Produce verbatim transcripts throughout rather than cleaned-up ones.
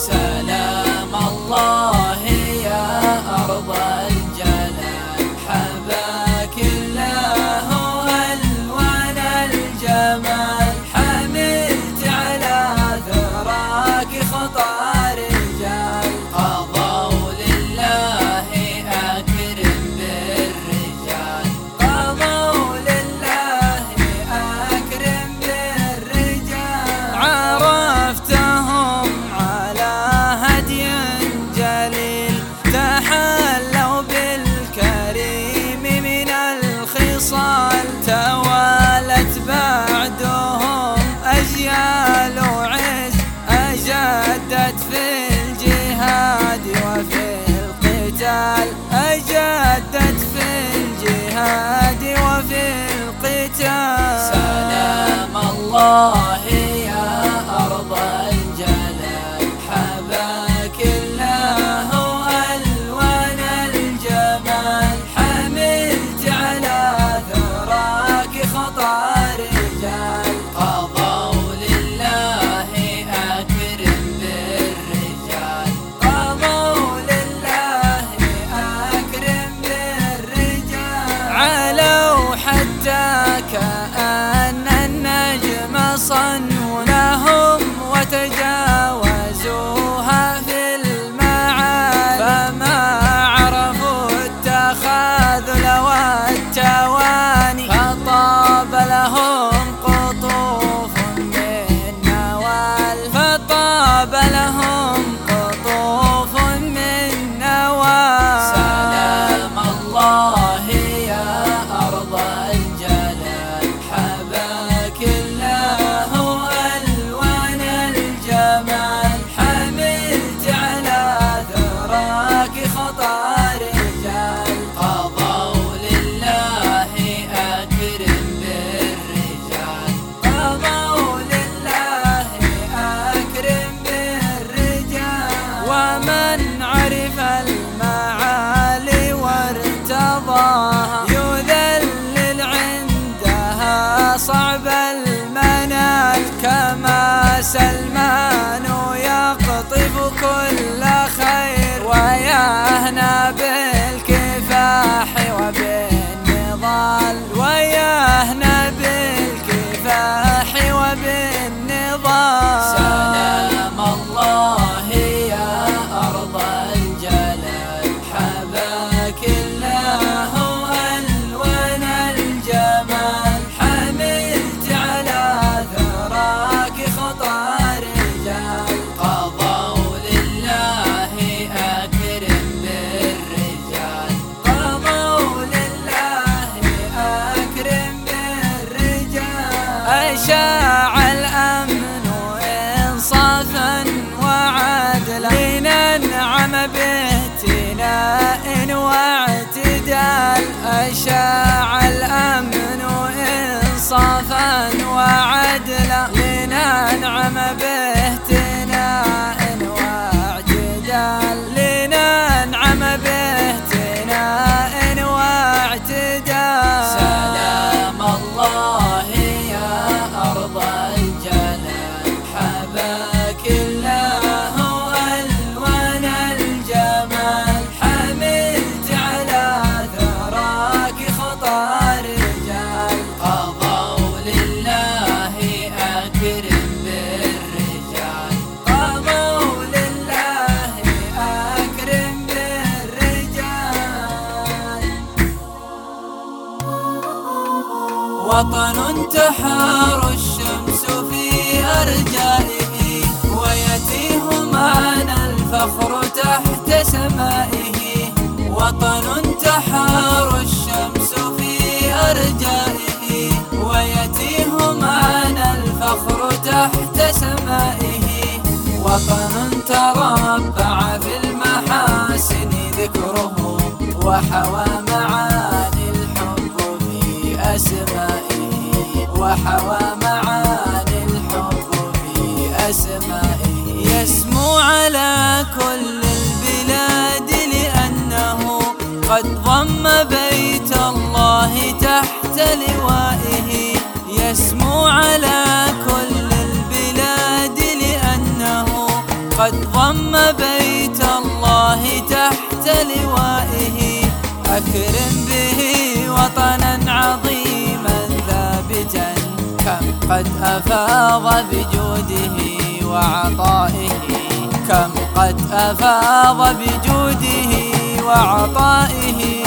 سلام الله يا أرض الجلال، حباك الله ألوان الجمال، حملت على ثراك خطى رجال، قضوا لله أكرم بالرجال، قضوا لله أكرم بالرجال، عرفتهم على هدي جليل، تحلوا بالكريم من الخصال، توالت بعدهم أجيال عز، أجدت في الجهاد وفي القتال، أجدت في الجهاد وفي القتال. سلام الله يا أرض الجلال، حباك الله ألوان الجمال، حملت على ثراك خطى رجال، قضوا لله أكرم بالرجال، قضوا لله أكرم بالرجال، علوا حتى كأن النجم صنونهم، وتجاوزوها في المعالي، فما عرفوا التخاذل والتواني، فطاب لهم قطوف من نوال، فطاب لهم قطوف من نوال. سلام الله يا أرض الجلال، حباك الله ألوان الجمال، حملت على ثراك خطى رجال، قضوا لله أكرم بالرجال، قضوا لله أكرم بالرجال، ومن عرف المعالي وارتضاها، يذلل عندها صعب المنال، كما سلمان يقطف كل خير، ويهنى بالكفاح وبالنضال، ويهنى بالكفاح وبالنضال. سلام الله يا أرض الجلال، حباك الله ألوان الجمال، حملت على ثراك خطى رجال، قضوا لله أكرم بالرجال، قضوا لله أكرم بالرجال، أشاع الأمن إنصافا وعدلا، لننعم باهتناء واعتدال، أشاع الأمن إنصافا وعدلا، لننعم باهتناء واعتدال، لننعم باهتناء واعتدال. سلام الله يا أرض الجلال، حباك الله ألوان الجمال، حملت على ثراك خطى رجال، قضوا لله أكرم بالرجال، قضوا لله أكرم بالرجال. وطن تحار الشمس في أرجائه، ويتيه معنا الفخر تحت سمائه، وطن تحار الشمس في أرجائه، ويتيه معنا الفخر تحت سمائه، وطن تربع في المحاسن ذكره، وحوى معاني الحب في أسمائه، وحوى معاني الحب في أسمائه، يسمو على كل البلاد لأنه قد ضم بيت الله تحت لوائه، يسمو على كل البلاد لأنه قد ضم بيت الله تحت لوائه، أكرم به وطنا عظيما ثابتا، كم قد أفاض بجوده وعطائه، كم قد أفاض بجوده وعطائه.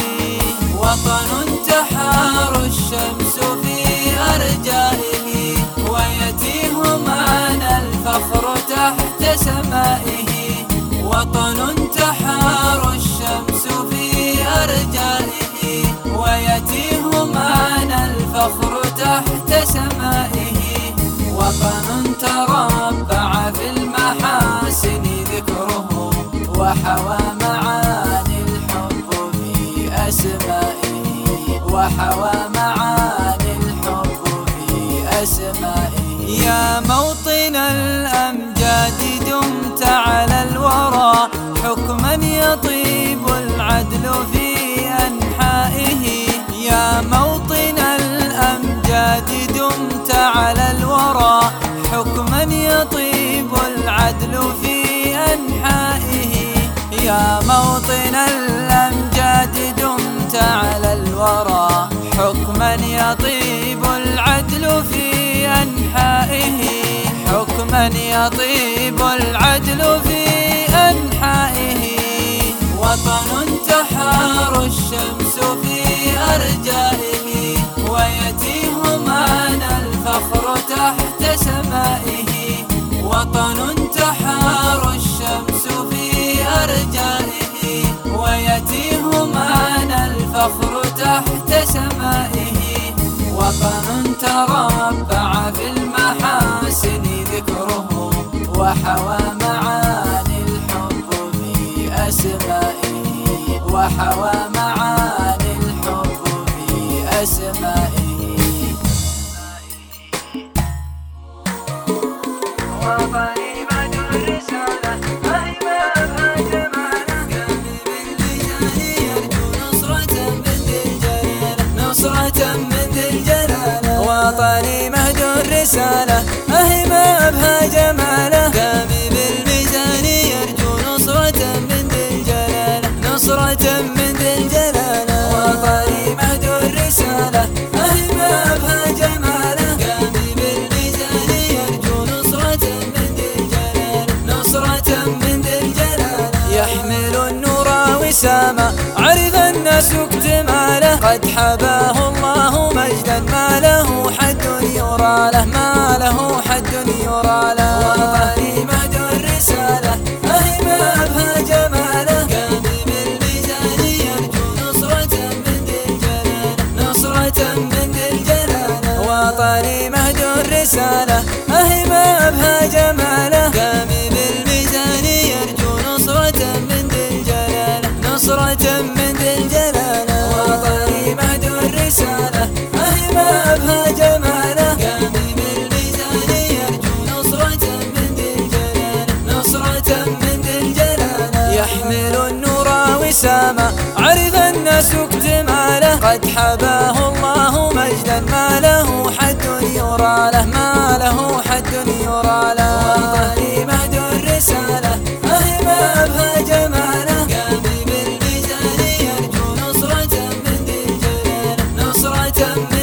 وطن تحار الشمس في أرجائه، ويتيه معنا الفخر تحت سمائه. وطن تحار الشمس في أرجائه، ويتيه معنا الفخر تحت سمائه. وطن تربع في المحاسن ذكره، وحوى معاني الحب في أسمائه، وحوى معاني الحب في أسمائه. يا موطن الأمجاد دمت على الورى، حكما يطيب العدل في أنحائه. يا موطن الأمجاد دمت على الورى، حكما يطيب العدل في أنحائه. يا موطن الأمجاد دمت على الورى، حكما يطيب العدل في أنحائه، حكما يطيب العدل في أنحائه. وطن تحار الشمس في أرجائه، ويتيه معنا الفخر تحت سمائه. وطن تحار الشمس في أرجائه، ويتيه معنا الفخر تحت سمائه. وطن تربع في المحاسن ذكره، وحوى معاني الحب في أسمائه، وحوى معاني الحب في أسمائه. وطني مدى الرسالة أهمها جماله، قلبي باللجان يرجو نصرة من ذي الجلالة، نصرة من ذي الجلالة. وطني مهد الرسالة أهمها بها جماله، قلبي بالميزان يرجو نصرة من ذي الجلالة، نصرة من ذي الجلالة. وطني مهد الرسالة أهمها بها جماله، قلبي بالميزان يرجو نصرة من ذي الجلالة، نصرة من ذي الجلالة. يحمل النور وسامة عرف الناس اكتماله، قد حباه الله مجدا ما له حد يرى له، ما له حد يرى له. وطني مهد الرسالة أهمها بها جماله، قلبي بالميزان يرجو نصرة من ذي الجلالة، نصرة من ذي الجلالة. وطني مهد الرسالة أهمها بها جماله، قلبي بالميزان يرجو نصرة من ذي الجلالة، نصرة من ذي الجلالة. وطني مهد الرسالة أهمها بها جماله، قلبي بالميزان يرجو نصرة من ذي الجلالة، نصرة من ذي الجلالة. يحمل النور وسامة عرف الناس اكتماله، قد حباه الله مجدا ما له حد يرى له، ما له حد يرى له. وطني مهد الرسالة أهمها بها جماله، قلبي بالميزان يرجو نصرة من ذي الجلالة، نصرة من